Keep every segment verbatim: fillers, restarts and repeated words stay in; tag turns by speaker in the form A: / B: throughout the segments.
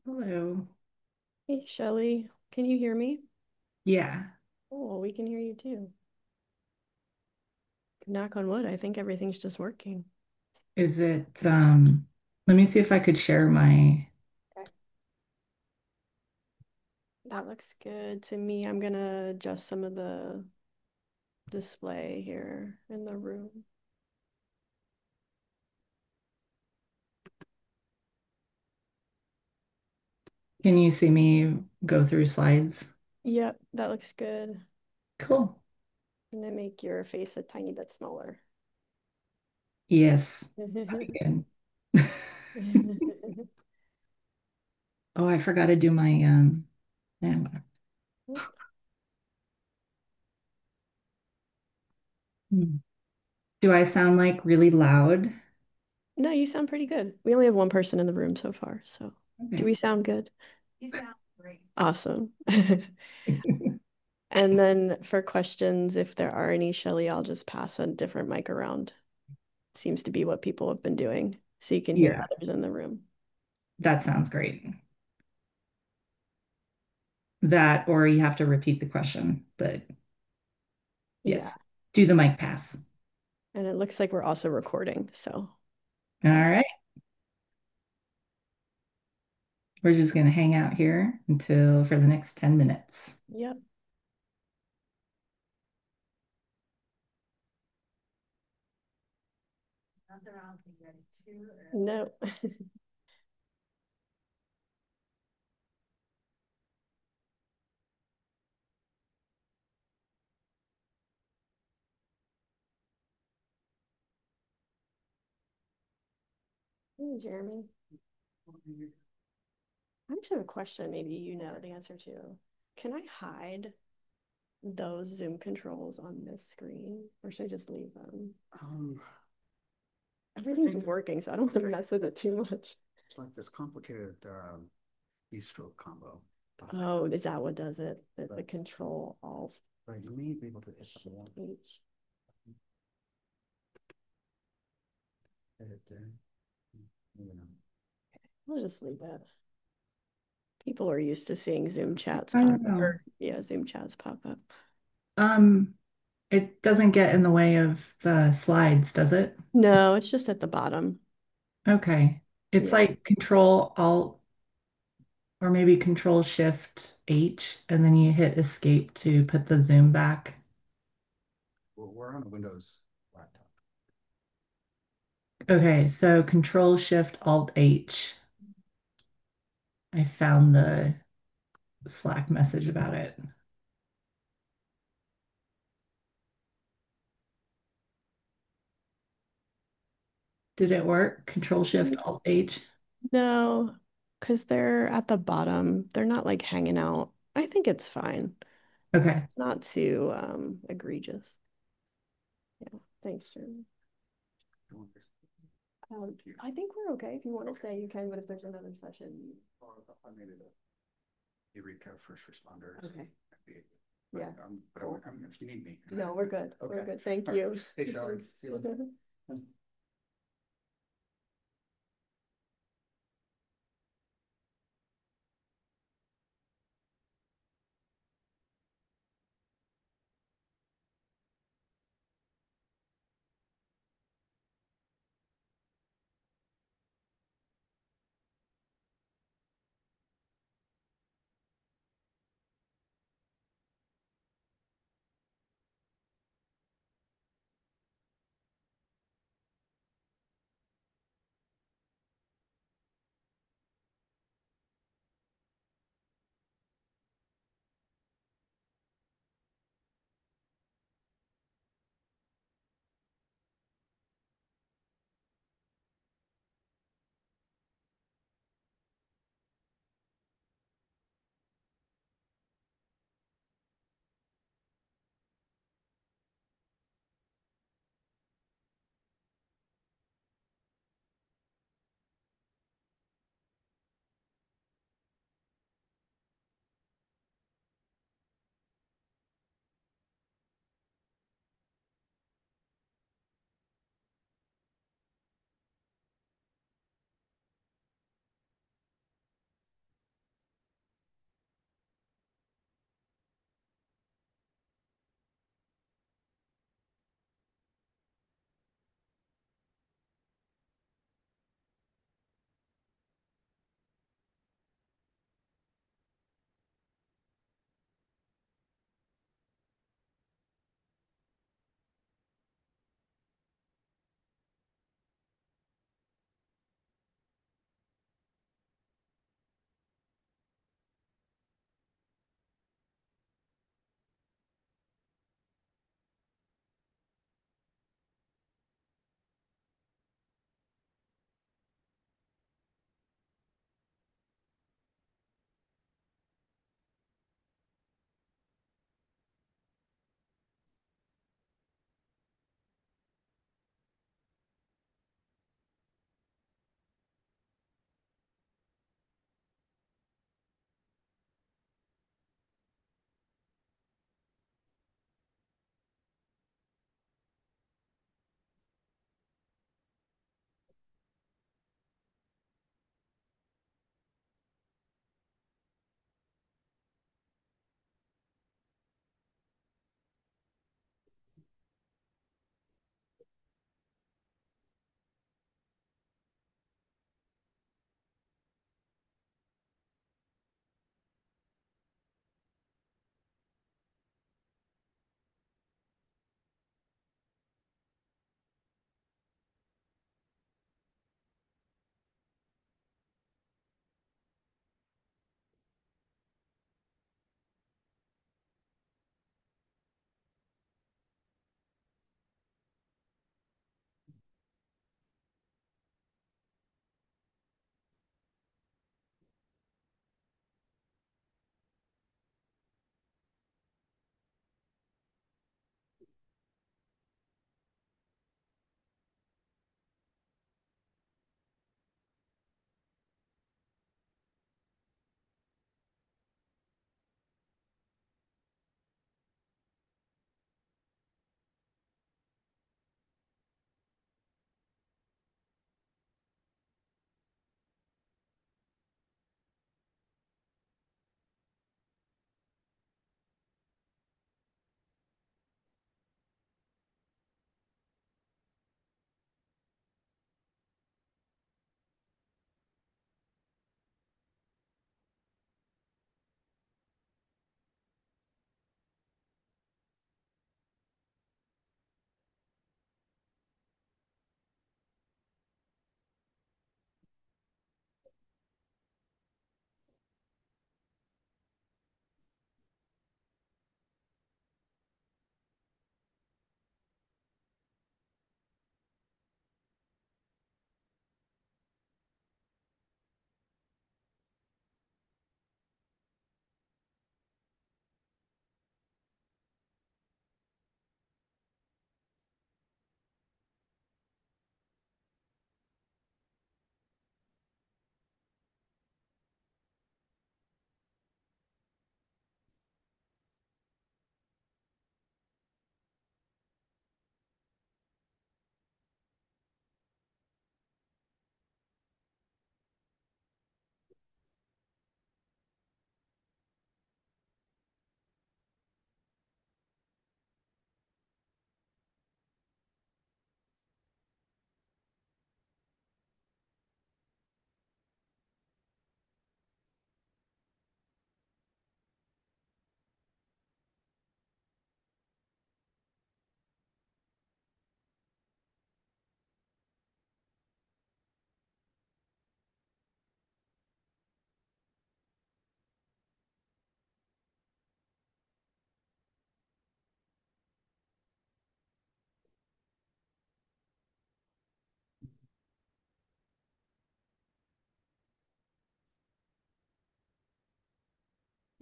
A: Hello.
B: Hey, Shelly, can you hear me?
A: Yeah.
B: Oh, we can hear you too. Knock on wood, I think everything's just working.
A: Is it um let me see if I could share my
B: Okay. That looks good to me. I'm gonna adjust some of the display here in the room.
A: can you see me go through slides?
B: Yep, that looks good.
A: Cool.
B: And then make your face a tiny bit smaller.
A: Yes. Again. Oh, I forgot to do my um yeah, whatever. Hmm. Do I sound like really loud?
B: No, you sound pretty good. We only have one person in the room so far, so do
A: Okay.
B: we sound good? Awesome. And then for questions, if there are any, Shelly, I'll just pass a different mic around. Seems to be what people have been doing, so you can hear
A: Yeah,
B: others in the room.
A: that sounds great. That or you have to repeat the question, but
B: Yeah.
A: yes. Do the mic pass.
B: And it looks like we're also recording, so
A: All
B: uh,
A: right. We're just gonna hang out here until for the next ten minutes.
B: yep. No. Hey, Jeremy. I actually have a question maybe you know the answer to. Can I hide those Zoom controls on this screen, or should I just leave them?
C: Um,
B: Everything's working, so I don't want to mess with it too much.
C: it's like this complicated um, keystroke combo.
B: Oh, is that what does it? The, the
C: But,
B: control alt
C: but you may be able to hit the one,
B: H.
C: hit it there. You know.
B: We'll just leave that. People are used to seeing Zoom chats
A: I
B: pop
A: don't
B: up,
A: know.
B: or yeah, Zoom chats pop up.
A: Um, it doesn't get in the way of the slides, does it?
B: No, it's just at the bottom.
A: Okay. It's
B: Yeah.
A: like Control Alt or maybe Control Shift H, and then you hit Escape to put the zoom back.
C: Well, we're on a Windows laptop.
A: Okay, so Control Shift Alt H. I found the Slack message about it. Did it work? Control Shift Alt H.
B: No, because they're at the bottom. They're not like hanging out. I think it's fine.
A: Okay.
B: It's not too um egregious. Yeah. Thanks, Jeremy. Um, I think we're okay. If you want to stay, you can, but if there's another session.
C: I made it a Eureka first responders.
B: Okay.
C: But,
B: Yeah.
C: um, but I'm, I'm, if you need me.
B: No, we're good. We're
C: Okay.
B: good. Thank
C: All right.
B: you.
C: Hey, Shelly. See you later.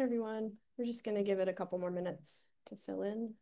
B: everyone. We're just going to give it a couple more minutes to fill in.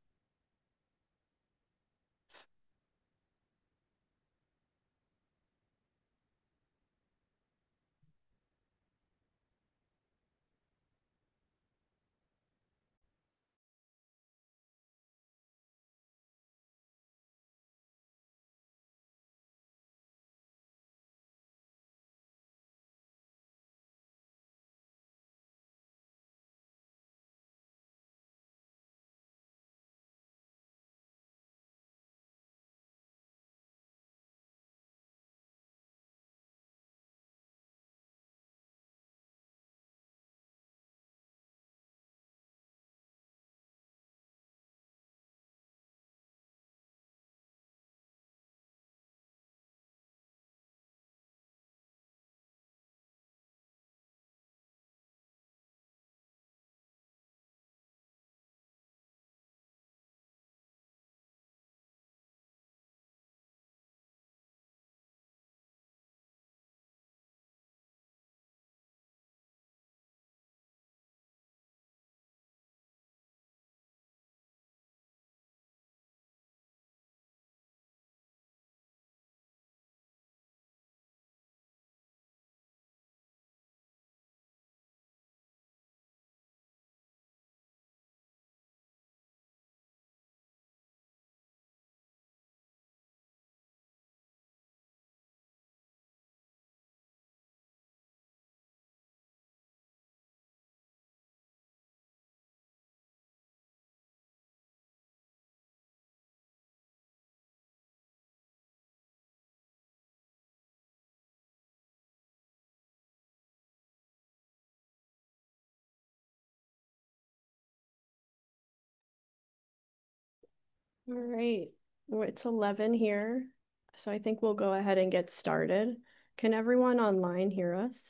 B: All right, well, it's eleven here, so I think we'll go ahead and get started. Can everyone online hear us?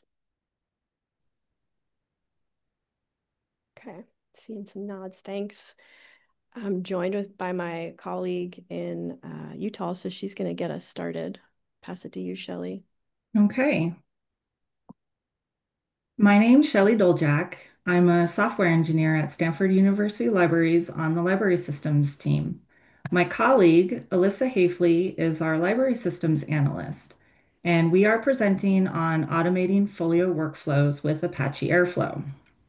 B: Okay, seeing some nods, thanks. I'm joined with by my colleague in uh, Utah, so she's going to get us started. Pass it to you, Shelley.
A: Okay. My name's Shelley Doljak. I'm a software engineer at Stanford University Libraries on the library systems team. My colleague, Alyssa Hafley, is our library systems analyst, and we are presenting on automating Folio workflows with Apache Airflow.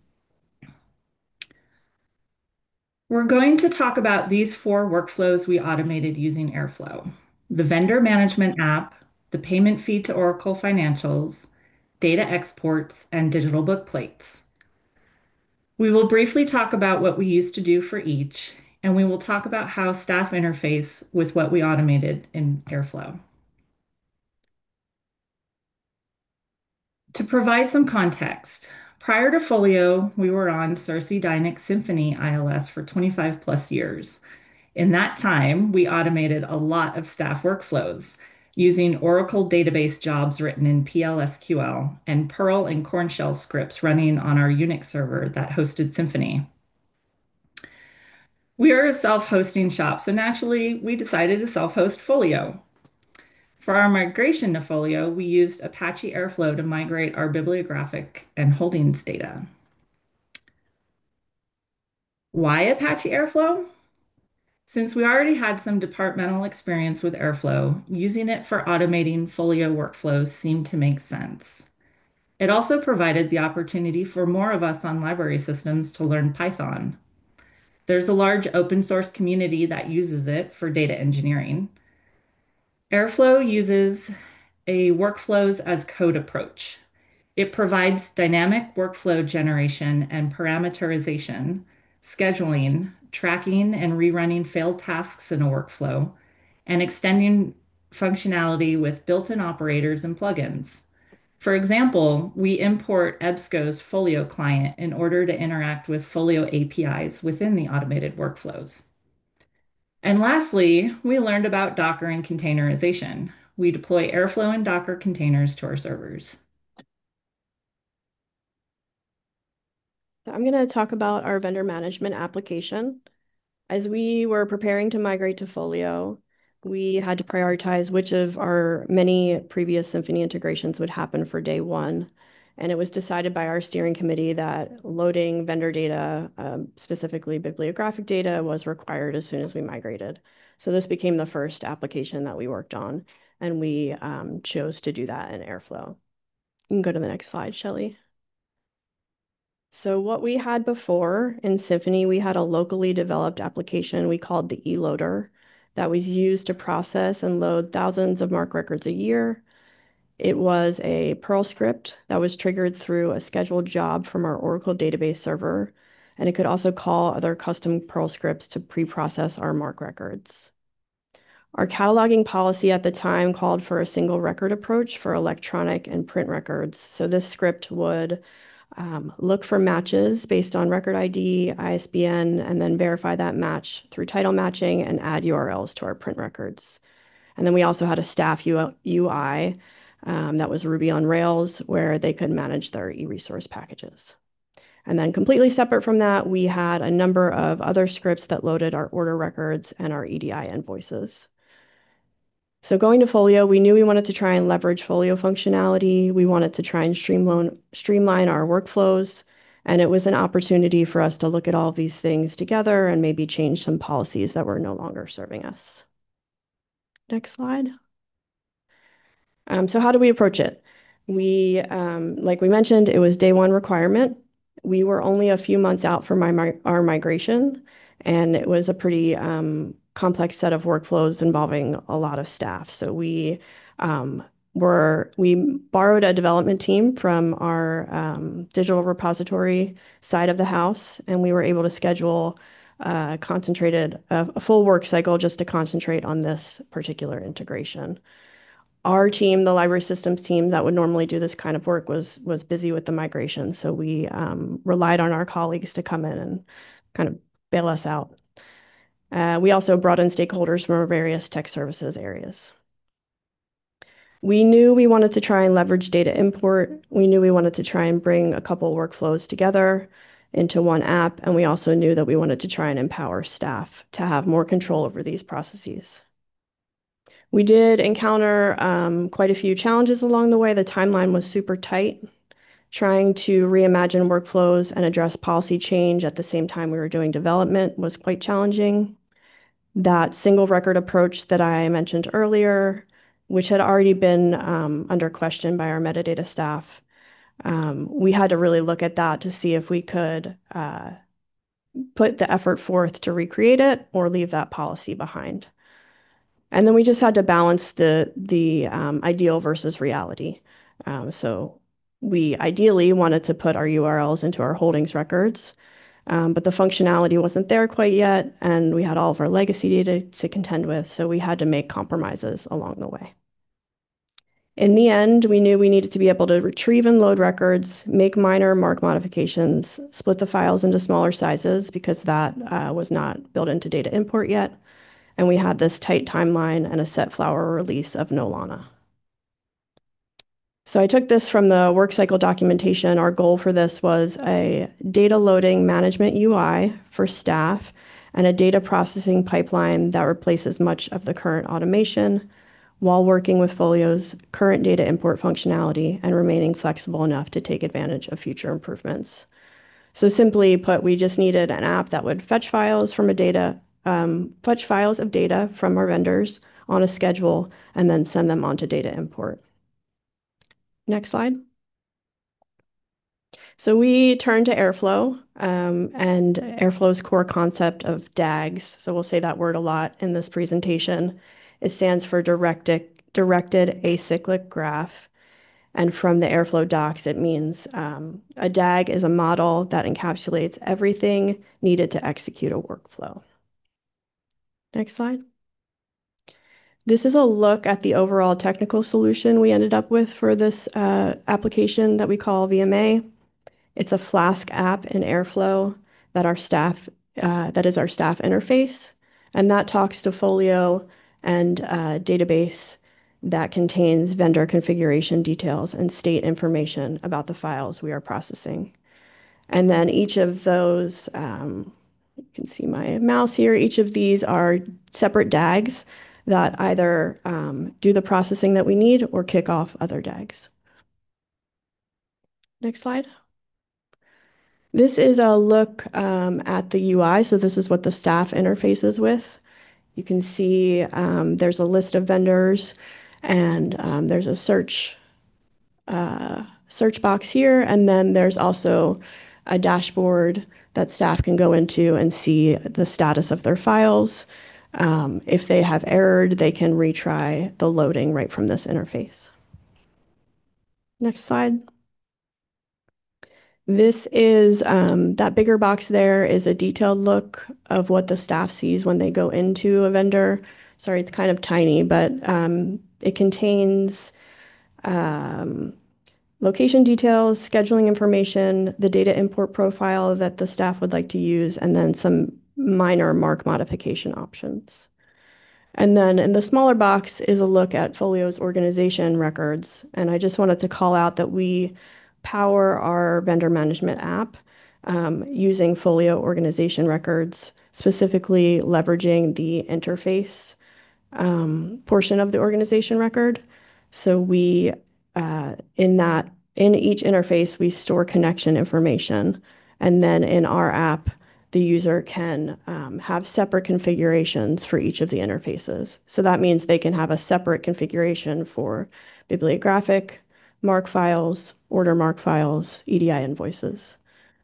A: We're going to talk about these four workflows we automated using Airflow: the vendor management app, the payment feed to Oracle Financials, data exports, and digital book plates. We will briefly talk about what we used to do for each, and we will talk about how staff interface with what we automated in Airflow. To provide some context, prior to Folio, we were on Cersei Dynix Symphony I L S for twenty-five plus years. In that time, we automated a lot of staff workflows using Oracle database jobs written in P L S Q L and Perl and Corn Shell scripts running on our Unix server that hosted Symphony. We are a self-hosting shop, so naturally we decided to self-host Folio. For our migration to Folio, we used Apache Airflow to migrate our bibliographic and holdings data. Why Apache Airflow? Since we already had some departmental experience with Airflow, using it for automating Folio workflows seemed to make sense. It also provided the opportunity for more of us on library systems to learn Python. There's a large open source community that uses it for data engineering. Airflow uses a workflows as code approach. It provides dynamic workflow generation and parameterization, scheduling, tracking and rerunning failed tasks in a workflow, and extending functionality with built-in operators and plugins. For example, we import EBSCO's Folio client in order to interact with Folio A P Is within the automated workflows. And lastly, we learned about Docker and containerization. We deploy Airflow and Docker containers to our servers.
B: I'm going to talk about our vendor management application. As we were preparing to migrate to Folio, we had to prioritize which of our many previous Symphony integrations would happen for day one. And it was decided by our steering committee that loading vendor data, um, specifically bibliographic data, was required as soon as we migrated. So this became the first application that we worked on, and we um, chose to do that in Airflow. You can go to the next slide, Shelley. So what we had before in Symphony, we had a locally developed application we called the eLoader that was used to process and load thousands of MARC records a year. It was a Perl script that was triggered through a scheduled job from our Oracle database server, and it could also call other custom Perl scripts to pre-process our MARC records. Our cataloging policy at the time called for a single record approach for electronic and print records. So this script would um, look for matches based on record I D, I S B N, and then verify that match through title matching and add U R Ls to our print records. And then we also had a staff U I um, that was Ruby on Rails, where they could manage their e-resource packages. And then completely separate from that, we had a number of other scripts that loaded our order records and our E D I invoices. So going to Folio, we knew we wanted to try and leverage Folio functionality. We wanted to try and streamline, streamline our workflows. And it was an opportunity for us to look at all of these things together and maybe change some policies that were no longer serving us. Next slide. Um, so how do we approach it? We, um, like we mentioned, it was day one requirement. We were only a few months out from my, our migration, and it was a pretty um, complex set of workflows involving a lot of staff. So we um, were, we borrowed a development team from our um, digital repository side of the house, and we were able to schedule uh, concentrated, a, a full work cycle just to concentrate on this particular integration. Our team, the library systems team that would normally do this kind of work, was was busy with the migration. So we um, relied on our colleagues to come in and kind of bail us out. Uh, we also brought in stakeholders from our various tech services areas. We knew we wanted to try and leverage data import. We knew we wanted to try and bring a couple workflows together into one app. And we also knew that we wanted to try and empower staff to have more control over these processes. We did encounter um, quite a few challenges along the way. The timeline was super tight. Trying to reimagine workflows and address policy change at the same time we were doing development was quite challenging. That single record approach that I mentioned earlier, which had already been um, under question by our metadata staff, um, we had to really look at that to see if we could uh, put the effort forth to recreate it or leave that policy behind. And then we just had to balance the, the um, ideal versus reality. Um, so we ideally wanted to put our U R Ls into our holdings records, um, but the functionality wasn't there quite yet, and we had all of our legacy data to contend with, so we had to make compromises along the way. In the end, we knew we needed to be able to retrieve and load records, make minor MARC modifications, split the files into smaller sizes because that uh, was not built into data import yet, and we had this tight timeline and a set flower release of Nolana. So I took this from the work cycle documentation. Our goal for this was a data loading management U I for staff and a data processing pipeline that replaces much of the current automation while working with Folio's current data import functionality and remaining flexible enough to take advantage of future improvements. So simply put, we just needed an app that would fetch files from a data, um, fetch files of data from our vendors on a schedule and then send them on to data import. Next slide. So we turn to Airflow um, and Airflow's core concept of D A Gs. So we'll say that word a lot in this presentation. It stands for directed, directed acyclic graph. And from the Airflow docs, it means um, a D A G is a model that encapsulates everything needed to execute a workflow. Next slide. This is a look at the overall technical solution we ended up with for this uh, application that we call V M A. It's a Flask app in Airflow that our staff, uh, that is our staff interface, and that talks to Folio and a database that contains vendor configuration details and state information about the files we are processing. And then each of those, um, you can see my mouse here, each of these are separate D A Gs that either um, do the processing that we need or kick off other D A Gs. Next slide. This is a look um, at the U I. So this is what the staff interfaces with. You can see um, there's a list of vendors and um, there's a search uh, search box here. And then there's also a dashboard that staff can go into and see the status of their files. Um, if they have errored, they can retry the loading right from this interface. Next slide. This is um, that bigger box there is a detailed look of what the staff sees when they go into a vendor. Sorry, it's kind of tiny, but um, it contains um, location details, scheduling information, the data import profile that the staff would like to use, and then some minor mark modification options. And then in the smaller box is a look at Folio's organization records. And I just wanted to call out that we power our vendor management app um, using Folio organization records, specifically leveraging the interface um, portion of the organization record. So we, uh, in that, in each interface, we store connection information. And then in our app, the user can um, have separate configurations for each of the interfaces. So that means they can have a separate configuration for bibliographic, MARC files, order MARC files, E D I invoices.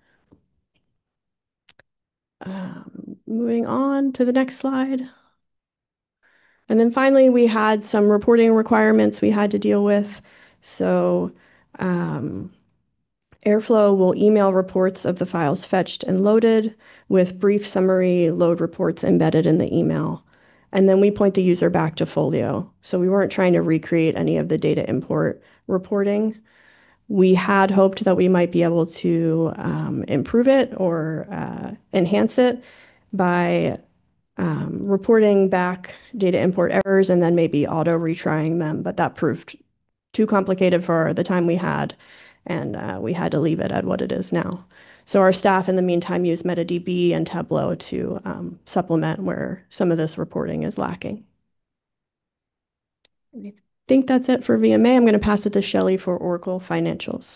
B: Um, moving on to the next slide. And then finally, we had some reporting requirements we had to deal with. So um, Airflow will email reports of the files fetched and loaded with brief summary load reports embedded in the email. And then we point the user back to Folio. So we weren't trying to recreate any of the data import reporting. We had hoped that we might be able to um, improve it or uh, enhance it by um, reporting back data import errors and then maybe auto retrying them, but that proved too complicated for the time we had, and uh, we had to leave it at what it is now. So our staff in the meantime use MetaDB and Tableau to um, supplement where some of this reporting is lacking. I think that's it for V M A. I'm going to pass it to Shelley for Oracle Financials.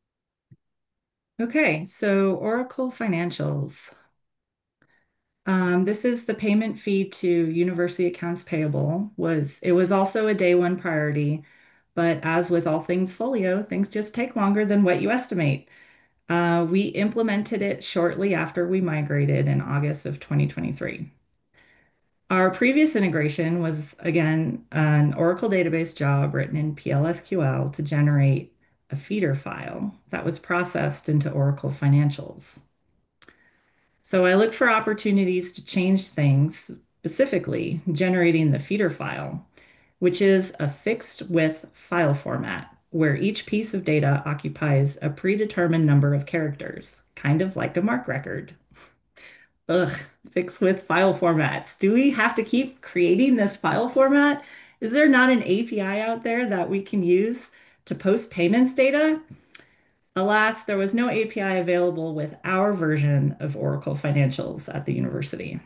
A: Okay, so Oracle Financials. Um, this is the payment fee to university accounts payable. Was it was also a day one priority, but as with all things Folio, things just take longer than what you estimate. Uh, we implemented it shortly after we migrated in August of twenty twenty-three. Our previous integration was, again, an Oracle database job written in P L S Q L to generate a feeder file that was processed into Oracle Financials. So I looked for opportunities to change things, specifically generating the feeder file, which is a fixed width file format where each piece of data occupies a predetermined number of characters, kind of like a MARC record. Ugh, fixed width file formats. Do we have to keep creating this file format? Is there not an A P I out there that we can use to post payments data? Alas, there was no A P I available with our version of Oracle Financials at the university.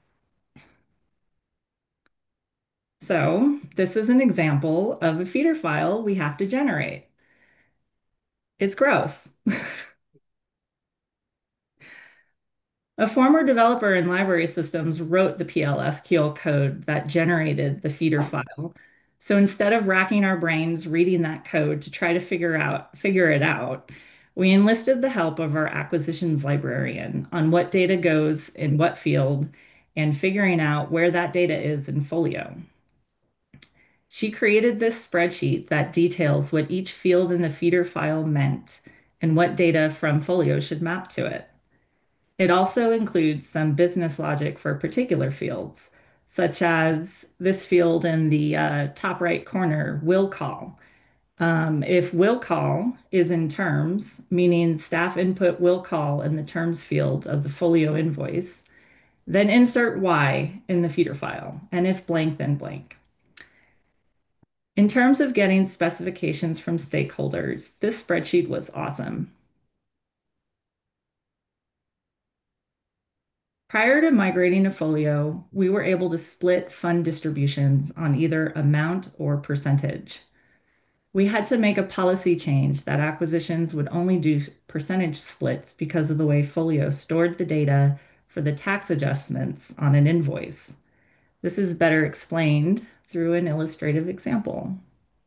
A: So this is an example of a feeder file we have to generate. It's gross. A former developer in library systems wrote the P L S Q L code that generated the feeder file. So instead of racking our brains reading that code to try to figure out figure it out, we enlisted the help of our acquisitions librarian on what data goes in what field and figuring out where that data is in Folio. She created this spreadsheet that details what each field in the feeder file meant and what data from Folio should map to it. It also includes some business logic for particular fields, such as this field in the uh, top right corner, will call. Um, if will call is in terms, meaning staff input will call in the terms field of the Folio invoice, then insert Y in the feeder file, and if blank, then blank. In terms of getting specifications from stakeholders, this spreadsheet was awesome. Prior to migrating to Folio, we were able to split fund distributions on either amount or percentage. We had to make a policy change that acquisitions would only do percentage splits because of the way Folio stored the data for the tax adjustments on an invoice. This is better explained through an illustrative example.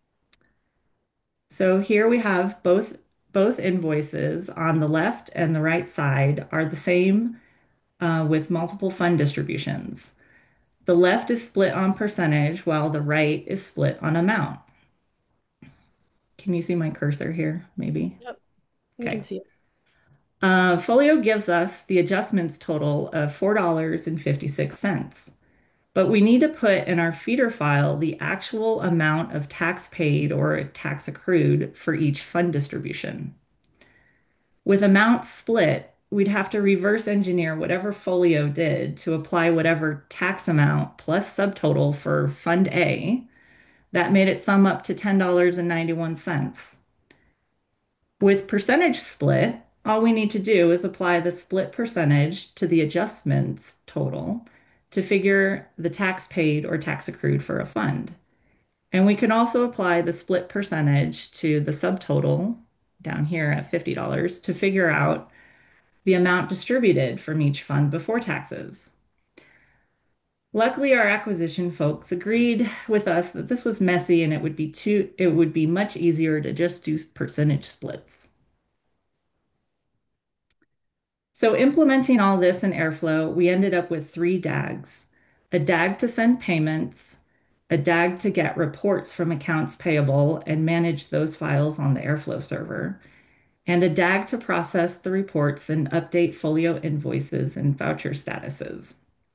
A: So here we have both, both invoices on the left and the right side are the same uh, with multiple fund distributions. The left is split on percentage while the right is split on amount. Can you see my cursor here, maybe?
B: Yep, you can
A: Okay.
B: see it.
A: Uh, Folio gives us the adjustments total of four dollars and fifty-six cents. But we need to put in our feeder file the actual amount of tax paid or tax accrued for each fund distribution. With amount split, we'd have to reverse engineer whatever Folio did to apply whatever tax amount plus subtotal for Fund A. That made it sum up to ten dollars and ninety-one cents. With percentage split, all we need to do is apply the split percentage to the adjustments total to figure the tax paid or tax accrued for a fund. And we can also apply the split percentage to the subtotal down here at fifty dollars to figure out the amount distributed from each fund before taxes. Luckily, our acquisition folks agreed with us that this was messy and it would be too, it would be much easier to just do percentage splits. So implementing all this in Airflow, we ended up with three D A Gs, a D A G to send payments, a D A G to get reports from accounts payable and manage those files on the Airflow server, and a D A G to process the reports and update Folio invoices and voucher statuses.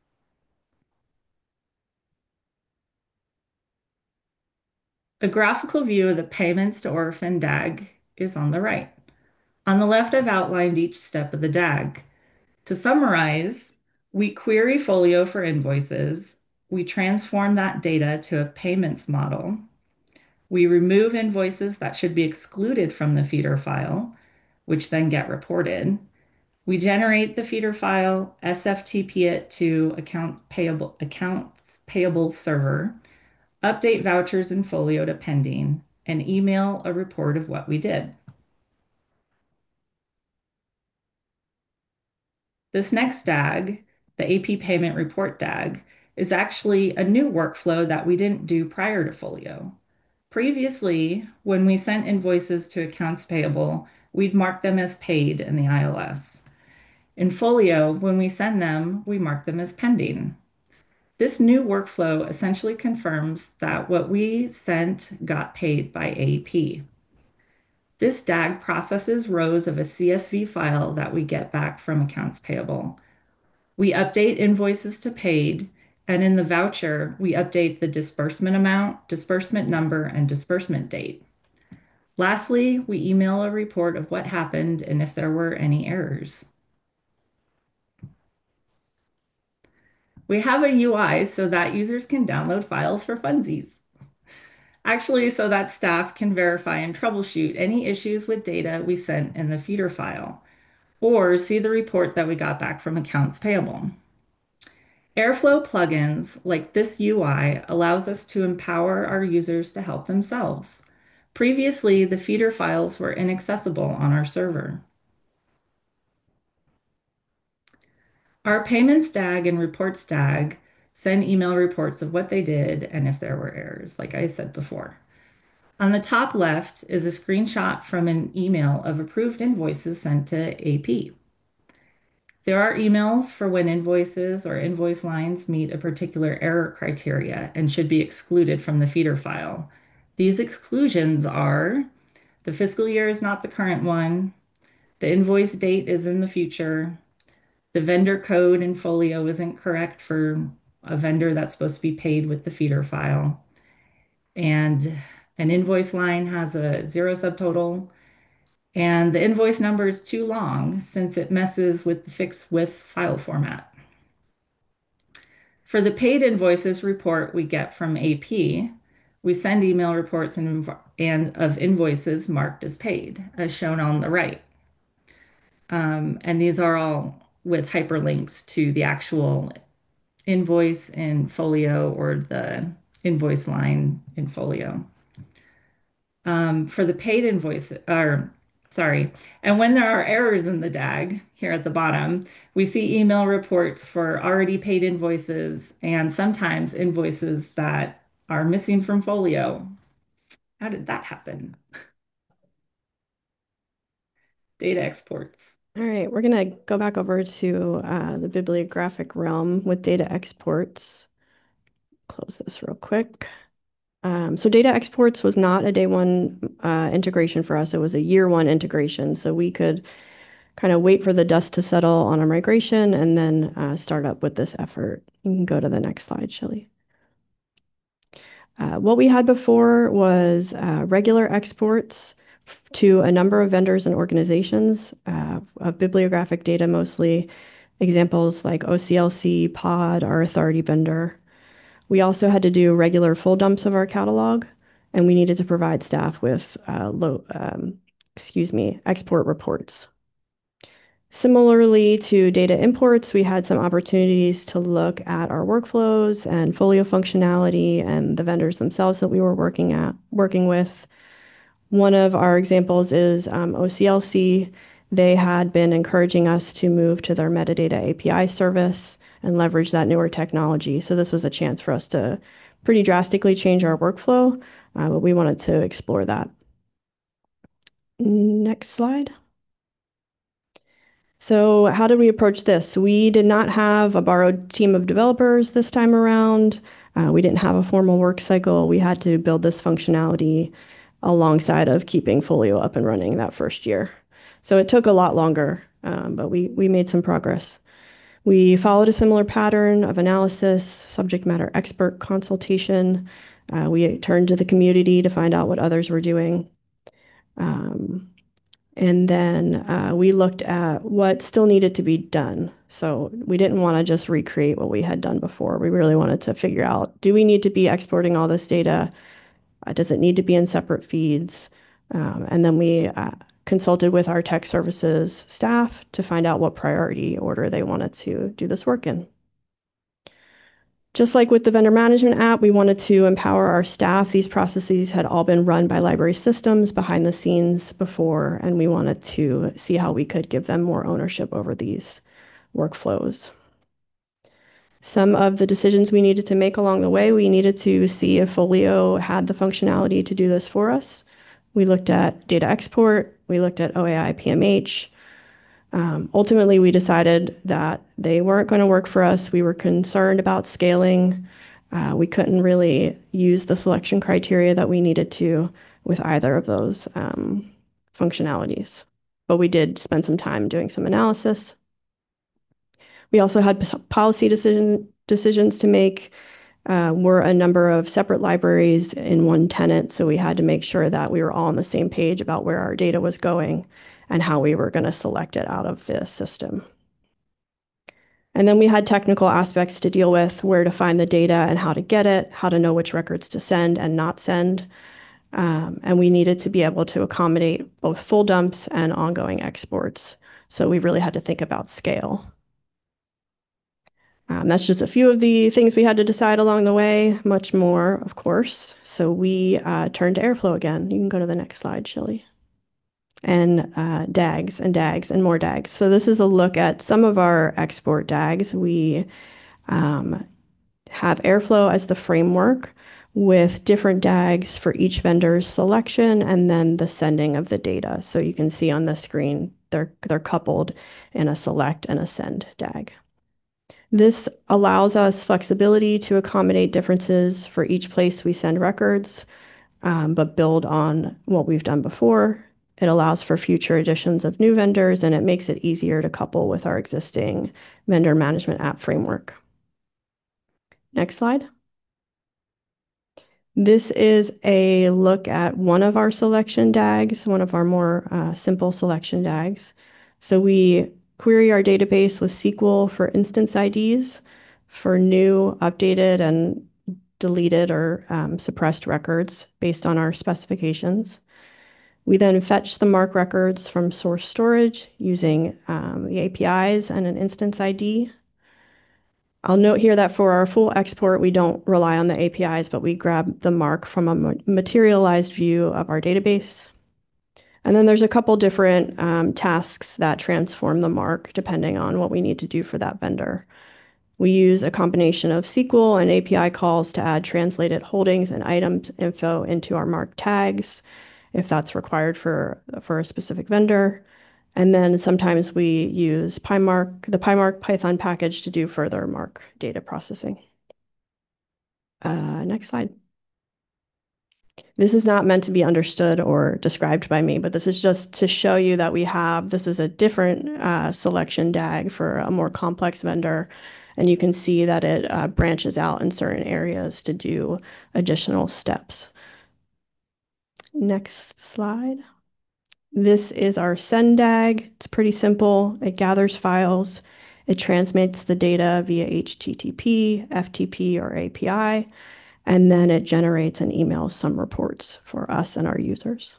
A: A graphical view of the payments to Orphan D A G is on the right. On the left, I've outlined each step of the D A G. To summarize, we query Folio for invoices. We transform that data to a payments model. We remove invoices that should be excluded from the feeder file, which then get reported. We generate the feeder file, S F T P it to account payable, accounts payable server, update vouchers in Folio to pending, and email a report of what we did. This next D A G, the A P Payment Report D A G, is actually a new workflow that we didn't do prior to Folio. Previously, when we sent invoices to accounts payable, we'd mark them as paid in the I L S. In Folio, when we send them, we mark them as pending. This new workflow essentially confirms that what we sent got paid by A P. This D A G processes rows of a C S V file that we get back from accounts payable. We update invoices to paid, and in the voucher, we update the disbursement amount, disbursement number, and disbursement date. Lastly, we email a report of what happened and if there were any errors. We have a U I so that users can download files for funsies. Actually, so that staff can verify and troubleshoot any issues with data we sent in the feeder file, or see the report that we got back from accounts payable. Airflow plugins like this U I allows us to empower our users to help themselves. Previously, the feeder files were inaccessible on our server. Our payments D A G and reports D A G send email reports of what they did and if there were errors, like I said before. On the top left is a screenshot from an email of approved invoices sent to A P. There are emails for when invoices or invoice lines meet a particular error criteria and should be excluded from the feeder file. These exclusions are the fiscal year is not the current one, the invoice date is in the future, the vendor code in Folio isn't correct for a vendor that's supposed to be paid with the feeder file, and an invoice line has a zero subtotal, and the invoice number is too long since it messes with the fixed width file format. For the paid invoices report we get from A P, we send email reports and, and of invoices marked as paid, as shown on the right. Um, and these are all with hyperlinks to the actual invoice in Folio or the invoice line in Folio. um, for the paid invoice, or sorry, and when there are errors in the D A G here at the bottom, we see email reports for already paid invoices and sometimes invoices that are missing from Folio. How did that happen? Data exports.
B: All right, we're going to go back over to uh, the bibliographic realm with data exports. Close this real quick. Um, so data exports was not a day one uh, integration for us. It was a year one integration. So we could kind of wait for the dust to settle on our migration and then uh, start up with this effort. You can go to the next slide, Shelley. Uh, what we had before was uh, regular exports to a number of vendors and organizations uh, of bibliographic data, mostly examples like O C L C, Pod, our authority vendor. We also had to do regular full dumps of our catalog, and we needed to provide staff with uh, low, um, excuse me, export reports. Similarly to data imports, we had some opportunities to look at our workflows and Folio functionality and the vendors themselves that we were working at, working with. One of our examples is um, O C L C. They had been encouraging us to move to their metadata A P I service and leverage that newer technology. So this was a chance for us to pretty drastically change our workflow, uh, but we wanted to explore that. Next slide. So how did we approach this? We did not have a borrowed team of developers this time around. Uh, we didn't have a formal work cycle. We had to build this functionality alongside of keeping Folio up and running that first year. So it took a lot longer, um, but we, we made some progress. We followed a similar pattern of analysis, subject matter expert consultation. Uh, we turned to the community to find out what others were doing. Um, and then uh, we looked at what still needed to be done. So we didn't want to just recreate what we had done before. We really wanted to figure out, do we need to be exporting all this data? Uh, does it need to be in separate feeds? Um, and then we uh, consulted with our tech services staff to find out what priority order they wanted to do this work in. Just like with the vendor management app, we wanted to empower our staff. These processes had all been run by library systems behind the scenes before, and we wanted to see how we could give them more ownership over these workflows. Some of the decisions we needed to make along the way, we needed to see if Folio had the functionality to do this for us. We looked at data export, we looked at O A I P M H. Um, ultimately, we decided that they weren't going to work for us. We were concerned about scaling. Uh, we couldn't really use the selection criteria that we needed to with either of those um, functionalities. But we did spend some time doing some analysis. We also had policy decision, decisions to make. Uh, we're a number of separate libraries in one tenant, so we had to make sure that we were all on the same page about where our data was going and how we were going to select it out of the system. And then we had technical aspects to deal with, where to find the data and how to get it, how to know which records to send and not send. Um, and we needed to be able to accommodate both full dumps and ongoing exports. So we really had to think about scale. Um, that's just a few of the things we had to decide along the way, much more, of course. So we uh, turned to Airflow again. You can go to the next slide, Shelley. And uh, D A Gs and D A Gs and more D A Gs. So this is a look at some of our export D A Gs. We um, have Airflow as the framework with different D A Gs for each vendor's selection and then the sending of the data. So you can see on the screen, they're, they're coupled in a select and a send D A G. This allows us flexibility to accommodate differences for each place we send records, um, but build on what we've done before. It allows for future additions of new vendors, and it makes it easier to couple with our existing vendor management app framework. Next slide. This is a look at one of our selection D A Gs, one of our more uh, simple selection D A Gs. So we query our database with S Q L for instance I Ds for new, updated, and deleted or um, suppressed records based on our specifications. We then fetch the MARC records from source storage using um, the A P Is and an instance I D. I'll note here that for our full export, we don't rely on the A P Is, but we grab the mark from a materialized view of our database. And then there's a couple different um, tasks that transform the mark depending on what we need to do for that vendor. We use a combination of S Q L and A P I calls to add translated holdings and items info into our mark tags, if that's required for, for a specific vendor. And then sometimes we use PyMark, the PyMark Python package to do further mark data processing. Uh, next slide. This is not meant to be understood or described by me, but this is just to show you that we have, this is a different uh, selection D A G for a more complex vendor. And you can see that it uh, branches out in certain areas to do additional steps. Next slide. This is our send D A G. It's pretty simple. It gathers files. It transmits the data via H T T P, F T P, or A P I, and then it generates and emails some reports for us and our users.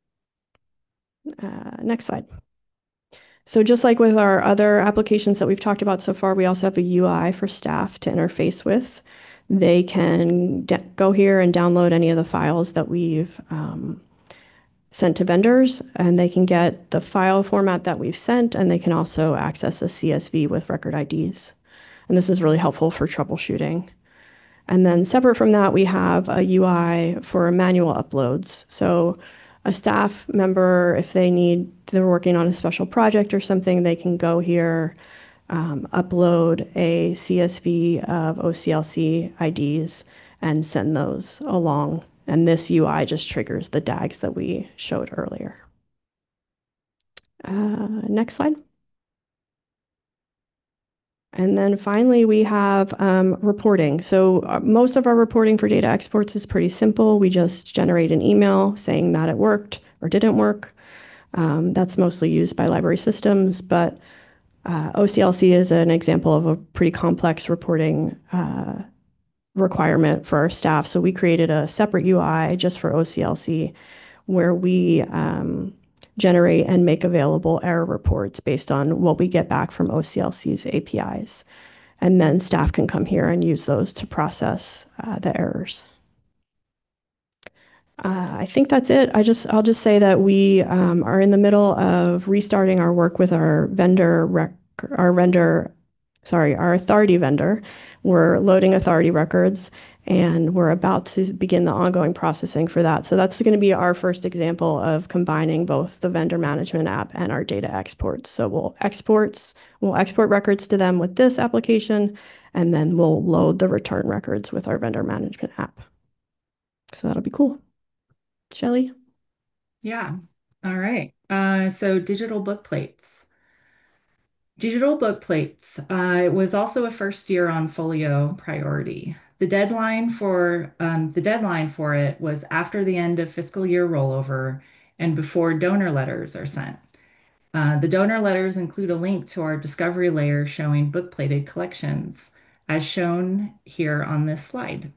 B: Uh, next slide. So just like with our other applications that we've talked about so far, we also have a U I for staff to interface with. They can go here and download any of the files that we've um, sent to vendors, and they can get the file format that we've sent, and they can also access a C S V with record I Ds. And this is really helpful for troubleshooting. And then separate from that, we have a U I for manual uploads. So a staff member, if they need, they're working on a special project or something, they can go here, um, upload a C S V of O C L C I Ds and send those along. And this U I just triggers the D A Gs that we showed earlier. Uh, next slide. And then finally, we have um, reporting. So uh, most of our reporting for data exports is pretty simple. We just generate an email saying that it worked or didn't work. Um, that's mostly used by library systems, but uh, O C L C is an example of a pretty complex reporting uh, requirement for our staff. So we created a separate U I just for O C L C where we um, generate and make available error reports based on what we get back from O C L C's A P Is. And then staff can come here and use those to process uh, the errors. Uh, I think that's it. I just, I'll just say that we um, are in the middle of restarting our work with our vendor, rec our vendor, sorry, our authority vendor. We're loading authority records, and we're about to begin the ongoing processing for that. So that's going to be our first example of combining both the vendor management app and our data exports. So we'll exports, we'll export records to them with this application, and then we'll load the return records with our vendor management app. So that'll be cool. Shelley?
A: Yeah. All right. Uh, so digital book plates. Digital book plates uh, was also a first year on Folio priority. The deadline for um, the deadline for it was after the end of fiscal year rollover and before donor letters are sent. Uh, the donor letters include a link to our discovery layer showing book plated collections, as shown here on this slide.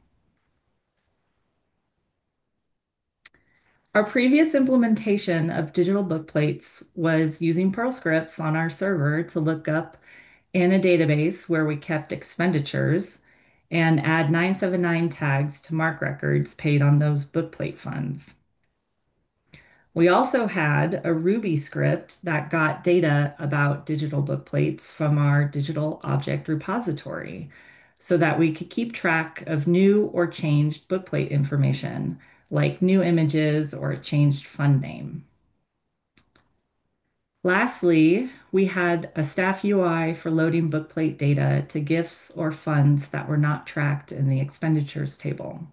A: Our previous implementation of digital book plates was using Perl scripts on our server to look up in a database where we kept expenditures and add nine seven nine tags to mark records paid on those bookplate funds. We also had a Ruby script that got data about digital bookplates from our digital object repository so that we could keep track of new or changed bookplate information, like new images or a changed fund name. Lastly, we had a staff U I for loading bookplate data to gifts or funds that were not tracked in the expenditures table.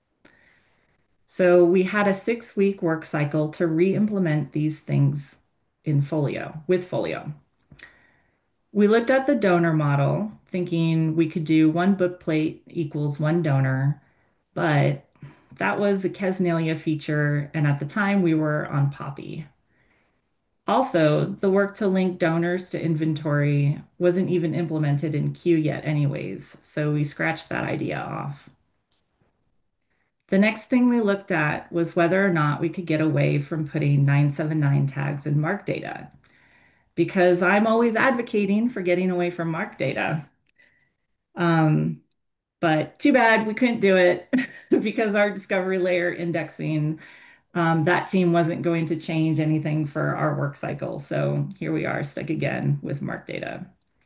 A: So we had a six-week work cycle to re-implement these things in Folio, with Folio. We looked at the donor model, thinking we could do one bookplate equals one donor, but that was a Kesnelia feature, and at the time we were on Poppy. Also, the work to link donors to inventory wasn't even implemented in Q yet anyways, so we scratched that idea off. The next thing we looked at was whether or not we could get away from putting nine seven nine tags in mark data, because I'm always advocating for getting away from mark data. Um, but too bad we couldn't do it because our discovery layer indexing, um, that team wasn't going to change anything for our work cycle. So here we are stuck again with MARC data.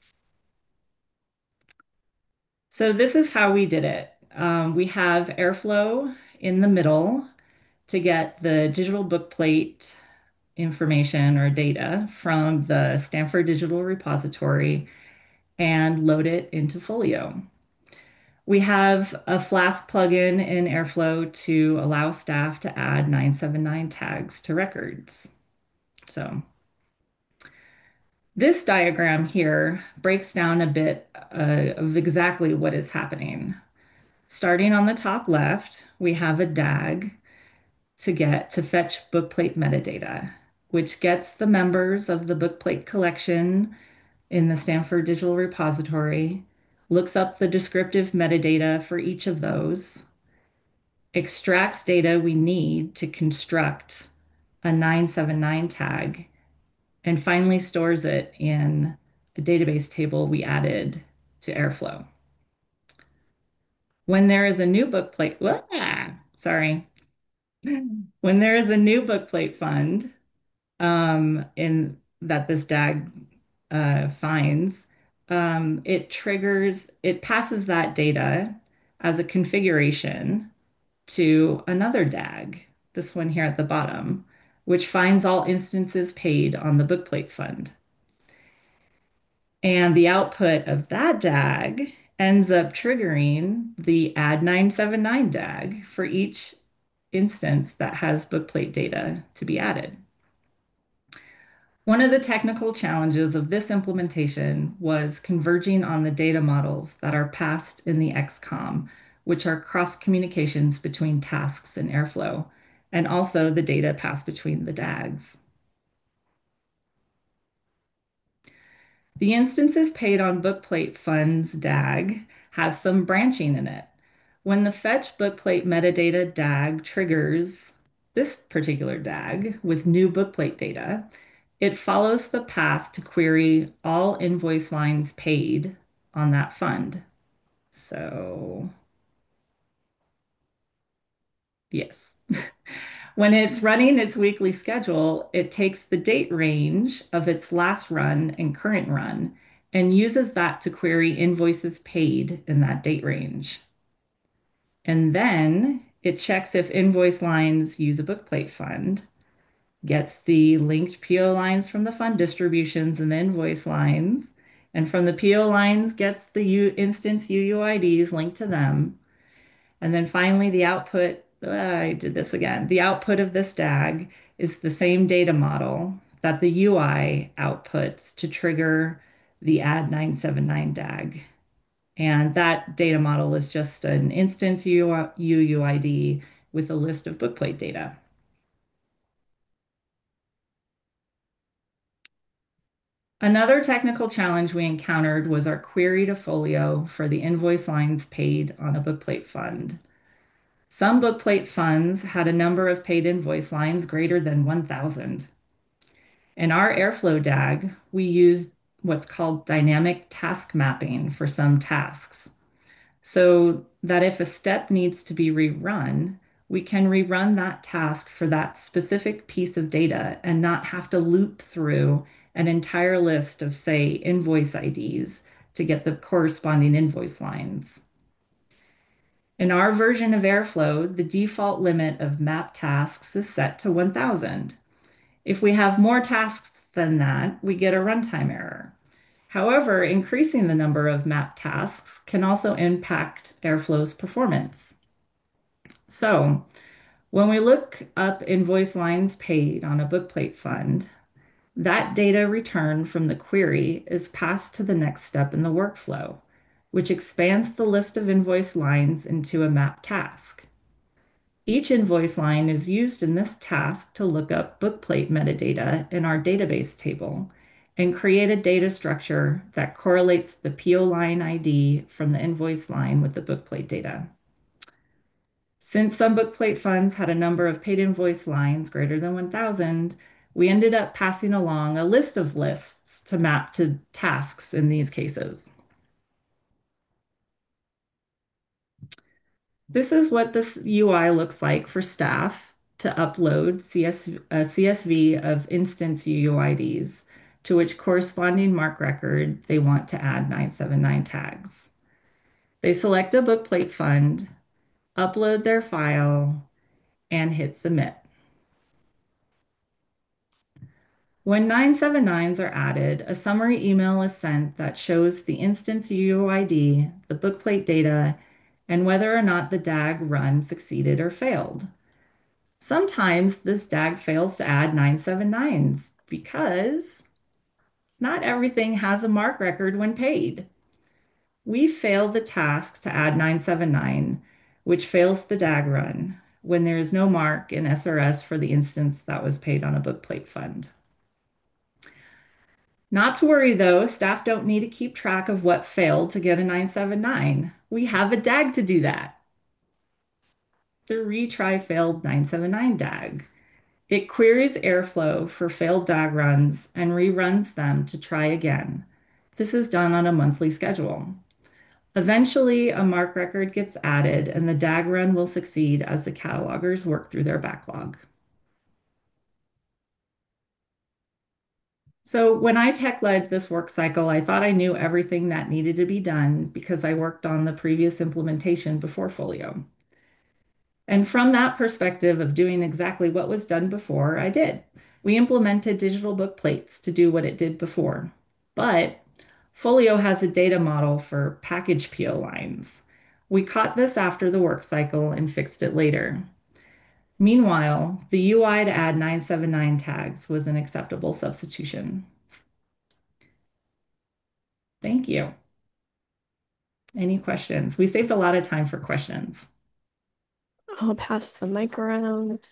A: So this is how we did it. Um, we have Airflow in the middle to get the digital bookplate information or data from the Stanford Digital Repository and load it into Folio. We have a Flask plugin in Airflow to allow staff to add nine seven nine tags to records. So this diagram here breaks down a bit uh, of exactly what is happening. Starting on the top left, we have a D A G to get to fetch bookplate metadata, which gets the members of the bookplate collection in the Stanford Digital Repository, looks up the descriptive metadata for each of those, extracts data we need to construct a nine seven nine tag, and finally stores it in a database table we added to Airflow. When there is a new bookplate, ah, sorry. When there is a new bookplate fund um, in that this D A G uh, finds, um, it triggers, it passes that data as a configuration to another D A G, this one here at the bottom, which finds all instances paid on the bookplate fund. And the output of that D A G ends up triggering the add nine seven nine D A G for each instance that has bookplate data to be added. One of the technical challenges of this implementation was converging on the data models that are passed in the X COM, which are cross communications between tasks in Airflow, and also the data passed between the D A Gs. The instances paid on bookplate funds D A G has some branching in it. When the fetch bookplate metadata D A G triggers this particular D A G with new bookplate data, it follows the path to query all invoice lines paid on that fund. So, yes. When it's running its weekly schedule, it takes the date range of its last run and current run and uses that to query invoices paid in that date range. And then it checks if invoice lines use a bookplate fund, gets the linked P O lines from the fund distributions and the invoice lines, and from the P O lines gets the U instance U U I Ds linked to them. And then finally, the output, uh, I did this again. The output of this D A G is the same data model that the U I outputs to trigger the add nine seven nine D A G. And that data model is just an instance U U I D with a list of bookplate data. Another technical challenge we encountered was our query to Folio for the invoice lines paid on a bookplate fund. Some bookplate funds had a number of paid invoice lines greater than one thousand. In our Airflow D A G, we used what's called dynamic task mapping for some tasks, so that if a step needs to be rerun, we can rerun that task for that specific piece of data and not have to loop through an entire list of, say, invoice I Ds to get the corresponding invoice lines. In our version of Airflow, the default limit of map tasks is set to one thousand. If we have more tasks than that, we get a runtime error. However, increasing the number of map tasks can also impact Airflow's performance. So, when we look up invoice lines paid on a bookplate fund, that data returned from the query is passed to the next step in the workflow, which expands the list of invoice lines into a map task. Each invoice line is used in this task to look up bookplate metadata in our database table and create a data structure that correlates the P O line I D from the invoice line with the bookplate data. Since some bookplate funds had a number of paid invoice lines greater than one thousand, we ended up passing along a list of lists to map to tasks in these cases. This is what this U I looks like for staff to upload C S, a C S V of instance U U I Ds to which corresponding MARC record they want to add nine seven nine tags. They select a bookplate fund, upload their file, and hit submit. When nine seven nines are added, a summary email is sent that shows the instance U U I D, the bookplate data, and whether or not the D A G run succeeded or failed. Sometimes this D A G fails to add nine seven nines because not everything has a MARC record when paid. We fail the task to add nine seven nine, which fails the D A G run when there is no MARC in S R S for the instance that was paid on a bookplate fund. Not to worry though, staff don't need to keep track of what failed to get a nine seven nine. We have a D A G to do that. The retry failed nine seven nine D A G. It queries Airflow for failed D A G runs and reruns them to try again. This is done on a monthly schedule. Eventually, a MARC record gets added and the D A G run will succeed as the catalogers work through their backlog. So when I tech led this work cycle, I thought I knew everything that needed to be done because I worked on the previous implementation before Folio. And from that perspective of doing exactly what was done before, I did. We implemented digital book plates to do what it did before. But Folio has a data model for package P O lines. We caught this after the work cycle and fixed it later. Meanwhile, the U I to add nine seven nine tags was an acceptable substitution. Thank you. Any questions? We saved a lot of time for questions.
B: I'll pass the mic around.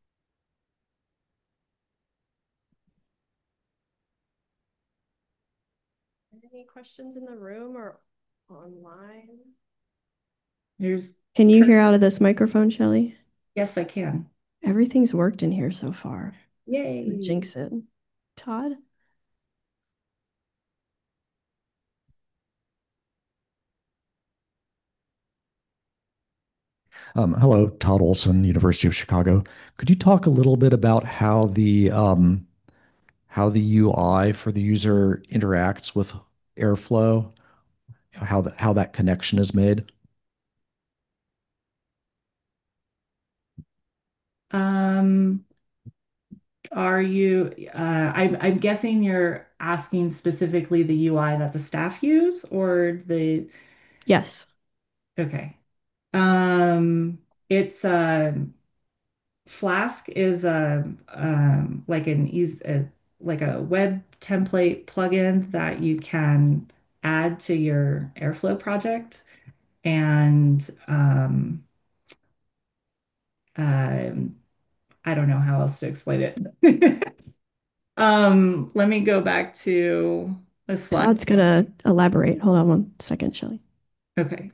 B: Any questions in the room or online?
A: There's,
B: Can you hear out of this microphone, Shelley?
A: yes, I can.
B: Everything's worked in here so far.
A: Yay.
B: Jinx it. Todd?
D: Um, hello, Todd Olson, University of Chicago. Could you talk a little bit about how the um, how the U I for the user interacts with Airflow, how that how that connection is made?
A: Um, are you, uh, I'm, I'm guessing you're asking specifically the U I that the staff use or the,
B: Yes.
A: okay. Um, it's, um, Flask is a, um, like an easy, uh, like a web template plugin that you can add to your Airflow project. And, um, um, I don't know how else to explain it. Um, let me go back to a slide.
B: Todd's gonna elaborate. Hold on one second, Shelley.
A: Okay.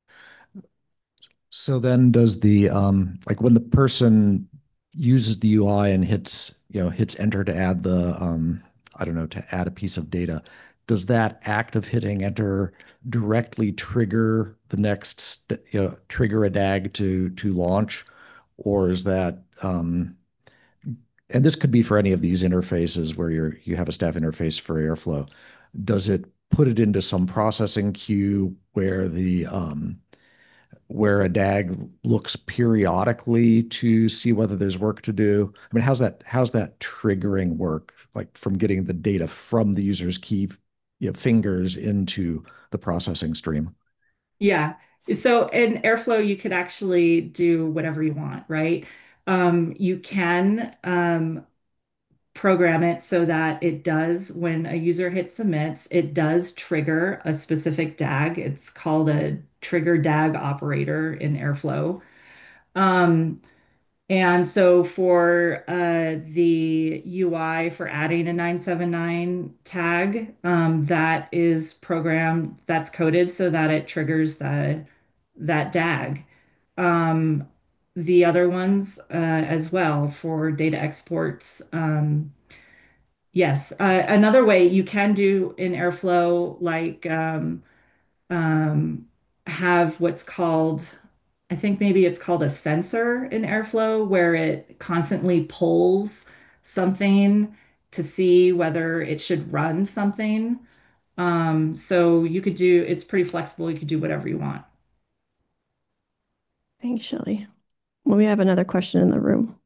D: So then does the um, like when the person uses the U I and hits, you know, hits enter to add the um, I don't know, to add a piece of data, does that act of hitting enter directly trigger the next, st- you know, trigger a D A G to to launch, or is that um, and this could be for any of these interfaces where you're you have a staff interface for Airflow. Does it put it into some processing queue where the um, where a D A G looks periodically to see whether there's work to do? I mean, how's that how's that triggering work, like from getting the data from the user's key, you know, fingers into the processing stream?
A: Yeah. So in Airflow, you could actually do whatever you want, right? Um, you can um, program it so that it does, when a user hits submits, it does trigger a specific D A G. It's called a trigger D A G operator in Airflow. Um, And so for uh, the U I for adding a nine seven nine tag, um, that is programmed, that's coded so that it triggers the, that D A G. Um, the other ones uh, as well for data exports. Um, yes, uh, another way you can do in Airflow, like um, um, have what's called I think maybe it's called a sensor in Airflow, where it constantly pulls something to see whether it should run something. Um, so you could do, it's pretty flexible. You could do whatever you want.
B: Thanks, Shelley. Well, we have another question in the room.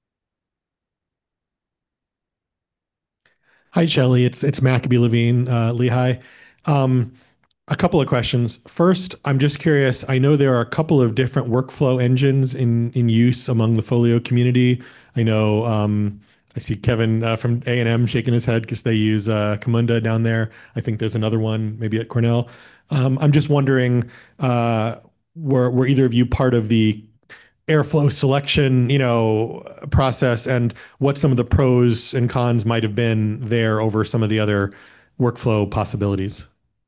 E: Hi, Shelley. It's it's Maccabee Levine, uh, Lehigh. Um, a couple of questions. First, I'm just curious. I know there are a couple of different workflow engines in in use among the Folio community. I know um, I see Kevin uh, from A and M shaking his head because they use uh, Camunda down there. I think there's another one maybe at Cornell. Um, I'm just wondering, uh, were were either of you part of the airflow selection, you know, process, and what some of the pros and cons might have been there over some of the other workflow possibilities?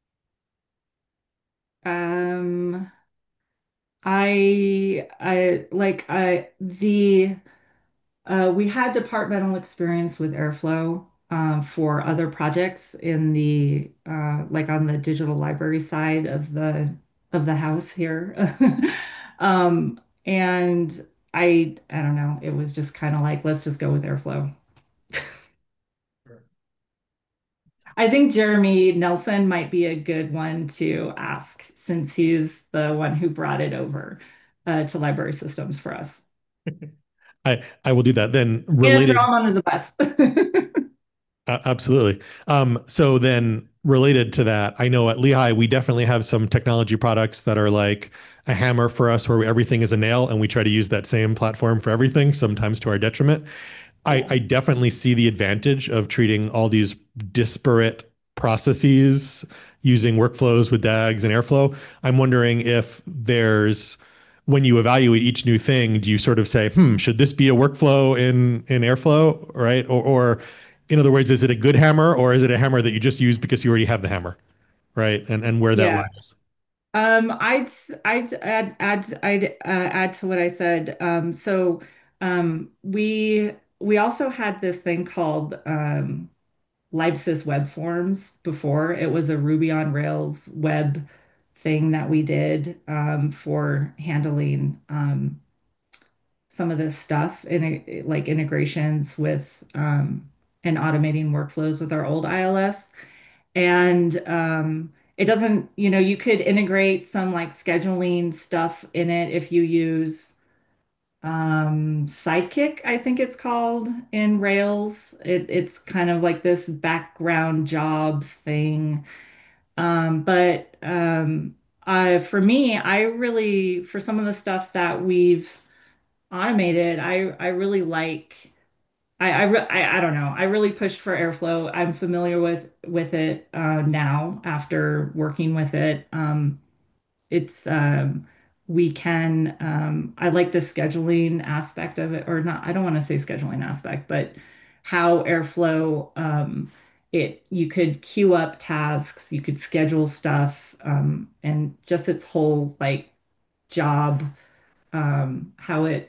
A: Um, I, I like I the uh, we had departmental experience with Airflow um, for other projects in the uh, like on the digital library side of the of the house here. Um, and I I don't know, it was just kind of like let's just go with Airflow. I think Jeremy Nelson might be a good one to ask since he's the one who brought it over uh, to library systems for us.
E: I I will do that. Then
A: And throw
E: related,
A: him under the bus.
E: uh, absolutely. Um, so then related to that, I know at Lehigh we definitely have some technology products that are like a hammer for us, where everything is a nail, and we try to use that same platform for everything, sometimes to our detriment. I,
A: Yeah.
E: I definitely see the advantage of treating all these disparate processes using workflows with D A Gs and Airflow. I'm wondering if there's, when you evaluate each new thing, do you sort of say, hmm, should this be a workflow in in Airflow, right? Or, or in other words, is it a good hammer, or is it a hammer that you just use because you already have the hammer, right? And and where that
A: Yeah.
E: line is.
A: Um, I'd s- I'd add add I'd uh, add to what I said. Um, so um, we we also had this thing called um, Libsys Web Forms before. It was a Ruby on Rails web thing that we did um, for handling um, some of this stuff in like integrations with um, and automating workflows with our old I L S. And um, it doesn't, you know, you could integrate some like scheduling stuff in it if you use um, Sidekick, I think it's called in Rails. It, it's kind of like this background jobs thing. Um, but um, uh, for me, I really, for some of the stuff that we've automated, I, I really like. I I, re I I don't know. I really pushed for Airflow. I'm familiar with with it uh, now after working with it. Um, it's um, we can. Um, I like the scheduling aspect of it, or not. I don't want to say scheduling aspect, but how Airflow um, it you could queue up tasks, you could schedule stuff, um, and just its whole like job, um, how it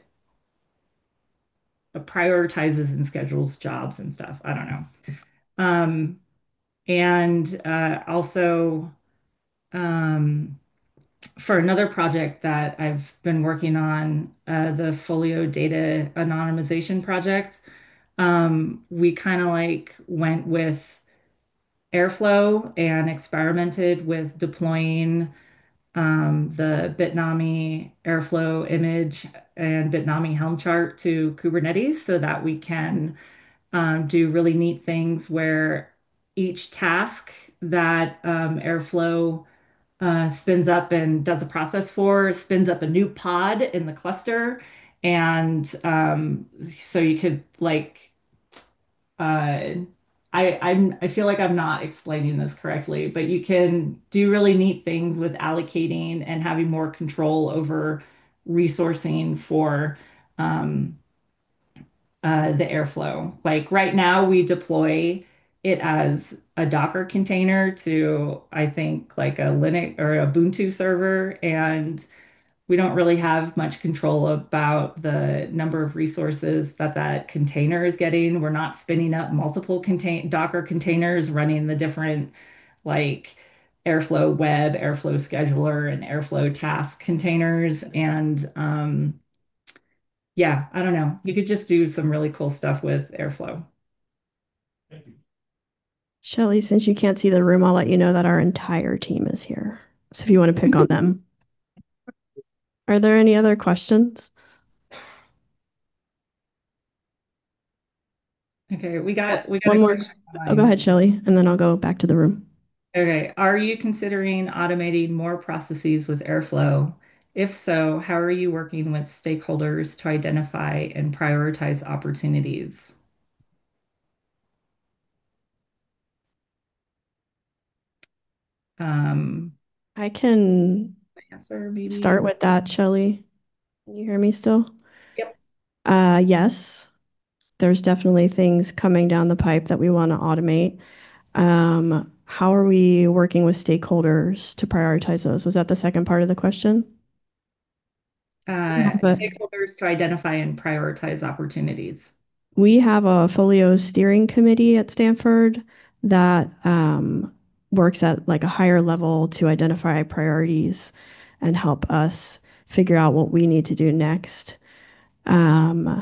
A: prioritizes and schedules jobs and stuff. I don't know. Um, and uh, also um, for another project that I've been working on, uh, the Folio data anonymization project, um, we kind of like went with Airflow and experimented with deploying um, the Bitnami Airflow image and Bitnami Helm chart to Kubernetes so that we can um, do really neat things where each task that um, Airflow uh, spins up and does a process for spins up a new pod in the cluster. And um, so you could like, uh, I, I'm, I feel like I'm not explaining this correctly, but you can do really neat things with allocating and having more control over resourcing for um, uh, the Airflow. Like right now, we deploy it as a Docker container to, I think, like a Linux or Ubuntu server, and we don't really have much control about the number of resources that that container is getting. We're not spinning up multiple contain Docker containers running the different like Airflow web, Airflow scheduler, and Airflow task containers. And um, yeah, I don't know. You could just do some really cool stuff with Airflow.
B: Shelly, since you can't see the room, I'll let you know that our entire team is here. So if you want to pick on them. Are there any other questions?
A: Okay, we got we got
B: One
A: a
B: more.
A: question
B: Oh, go
A: online.
B: ahead, Shelly, and then I'll go back to the room.
A: Okay, are you considering automating more processes with Airflow? If so, how are you working with stakeholders to identify and prioritize opportunities? Um,
B: I can
A: answer maybe.
B: start with that, Shelly. Can you hear me still?
A: Yep.
B: Uh, yes, there's definitely things coming down the pipe that we want to automate. Um, how are we working with stakeholders to prioritize those? Was that the second part of the question?
A: Uh,
B: But
A: stakeholders to identify and prioritize opportunities.
B: we have a Folio steering committee at Stanford that um, works at like a higher level to identify priorities and help us figure out what we need to do next. Um,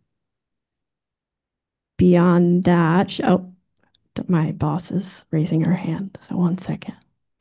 B: beyond that, sh- oh, my boss is raising her hand. So one second.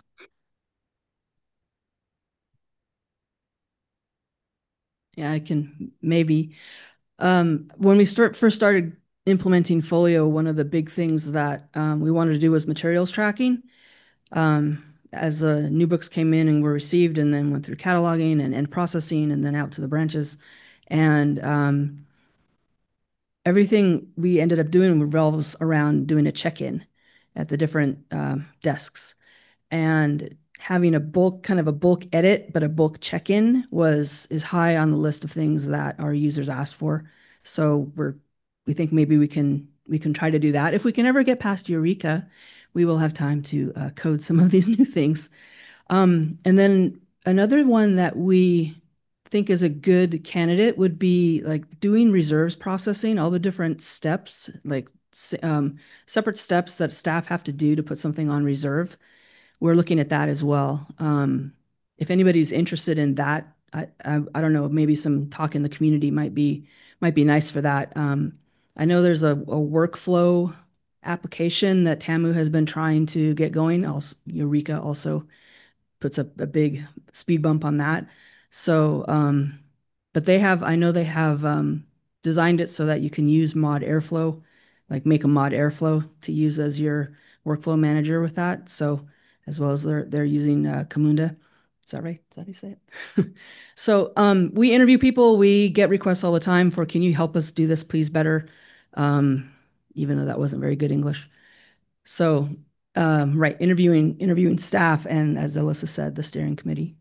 F: Yeah, I can maybe. Um, when we start first started implementing Folio, one of the big things that um, we wanted to do was materials tracking. Um, as uh, new books came in and were received, and then went through cataloging and, and processing, and then out to the branches, and um, everything we ended up doing revolves around doing a check-in at the different um, desks. And having a bulk kind of a bulk edit, but a bulk check-in was is high on the list of things that our users asked for. So we're we think maybe we can we can try to do that. If we can ever get past Eureka, we will have time to uh, code some of these new things. Um, and then another one that we think is a good candidate would be like doing reserves processing, all the different steps, like um, separate steps that staff have to do to put something on reserve. We're looking at that as well. Um, if anybody's interested in that, I, I, I don't know, maybe some talk in the community might be might be nice for that. Um, I know there's a, a workflow application that Tamu has been trying to get going. Also, Eureka also puts a, a big speed bump on that. So, um, but they have, I know they have um, designed it so that you can use mod Airflow, like make a mod Airflow to use as your workflow manager with that. So, as well as they're they're using uh, Camunda. Is that right? Is that how you say it? So, um, we interview people. We get requests all the time for, can you help us do this, please, better? Um, even though that wasn't very good English. So, um, right, interviewing interviewing staff, and as Alyssa said, the steering committee.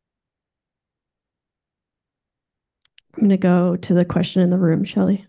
B: I'm going to go to the question in the room, Shelly.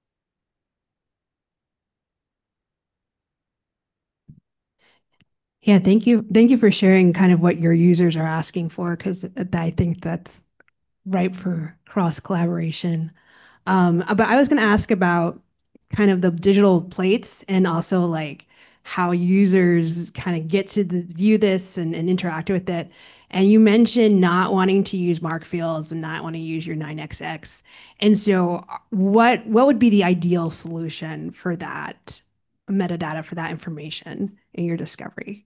G: Yeah, thank you. Thank you for sharing kind of what your users are asking for, because I think that's ripe for cross collaboration. Um, but I was going to ask about kind of the digital plates and also like how users kind of get to the, view this and, and interact with it. And you mentioned not wanting to use mark fields and not want to use your nine X X. And so uh, what what would be the ideal solution for that metadata, for that information in your discovery?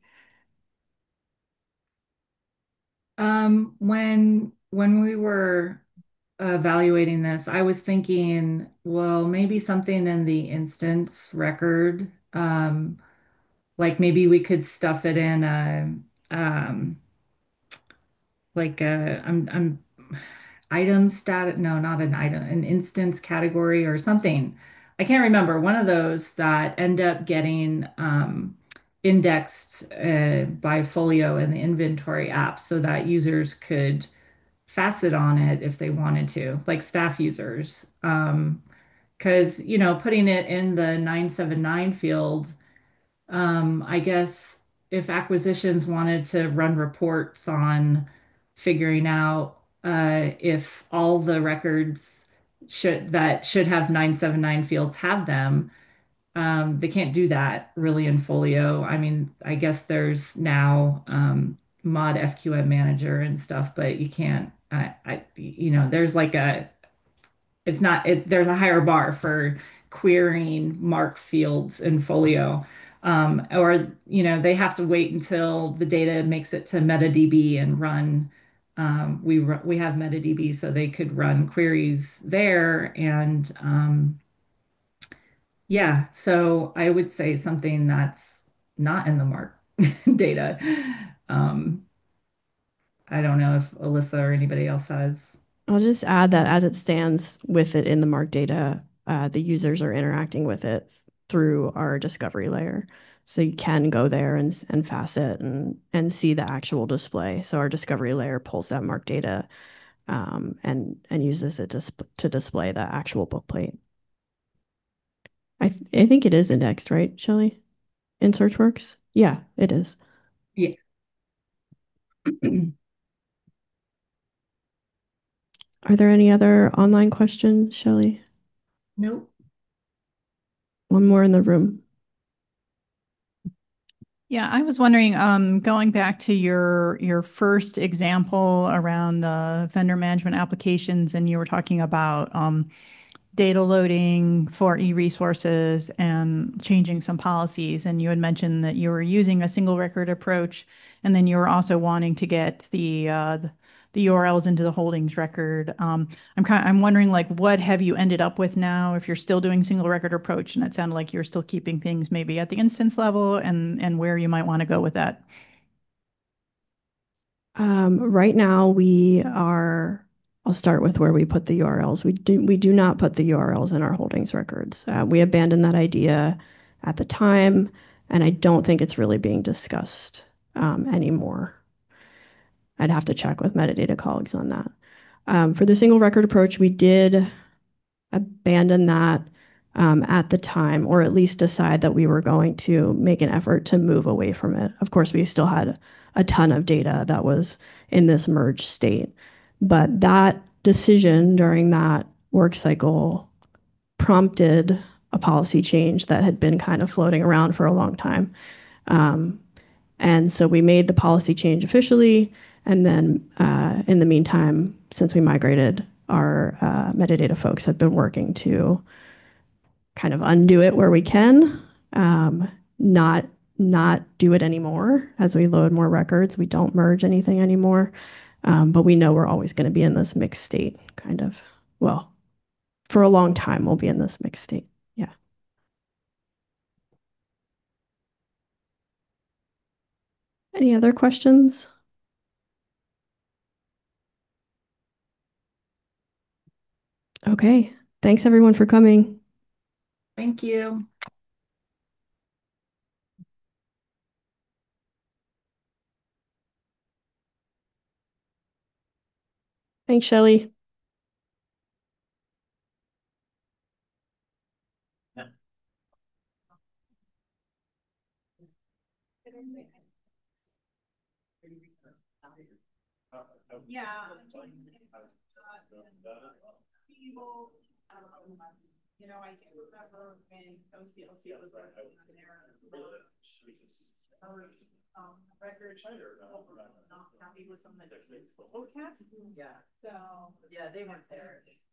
A: Um, when when we were evaluating this, I was thinking, well, maybe something in the instance record, um, like maybe we could stuff it in a, um, like a, I'm, I'm item stat, no, not an item, an instance category or something. I can't remember one of those that end up getting um, indexed uh, by Folio in the inventory app so that users could facet on it if they wanted to, like staff users. Um, because, you know, putting it in the nine seven nine field, um, I guess if acquisitions wanted to run reports on figuring out uh, if all the records should that should have nine seven nine fields have them, um, they can't do that really in Folio. I mean, I guess there's now um, mod F Q M manager and stuff, but you can't. I, I, you know, there's like a it's not it, there's a higher bar for querying mark fields in Folio. Um, or you know they have to wait until the data makes it to MetaDB and run. Um, we we have MetaDB, so they could run queries there, and um, yeah. So I would say something that's not in the mark data. Um, I don't know if Alyssa or anybody else has.
B: I'll just add that as it stands with it in the mark data, uh, the users are interacting with it through our discovery layer. So you can go there and, and facet and, and see the actual display. So our discovery layer pulls that mark data um, and, and uses it to, to display the actual book plate. I, th I think it is indexed, right, Shelley? In SearchWorks? Yeah, it is.
A: Yeah.
B: Are there any other online questions, Shelley?
A: Nope.
B: One more in the room.
H: Yeah, I was wondering, um, going back to your your first example around the vendor management applications, and you were talking about um, data loading for e-resources and changing some policies, and you had mentioned that you were using a single record approach, and then you were also wanting to get the uh, the, the U R Ls into the holdings record. Um, I'm kind I'm wondering, like, what have you ended up with now? If you're still doing single record approach, and it sounded like you're still keeping things maybe at the instance level, and and where you might want to go with that.
B: Um, right now, we are, I'll start with where we put the U R Ls. We do, we do not put the U R Ls in our holdings records. Uh, we abandoned that idea at the time, and I don't think it's really being discussed um, anymore. I'd have to check with metadata colleagues on that. Um, for the single record approach, we did abandon that um, at the time, or at least decide that we were going to make an effort to move away from it. Of course, we still had a ton of data that was in this merged state, but that decision during that work cycle prompted a policy change that had been kind of floating around for a long time. Um, and so we made the policy change officially. And then uh, in the meantime, since we migrated, our uh, metadata folks have been working to kind of undo it where we can, um, not not do it anymore as we load more records. We don't merge anything anymore, um, but we know we're always going to be in this mixed state, kind of. Well, for a long time, we'll be in this mixed state. Yeah. Any other questions? Okay. Thanks everyone for coming.
A: Thank you.
B: Thanks, Shelley.
H: Yeah. You know, I do remember when O C L C was working on their um, record, not happy with some of the. Yeah. So. Yeah, they weren't there.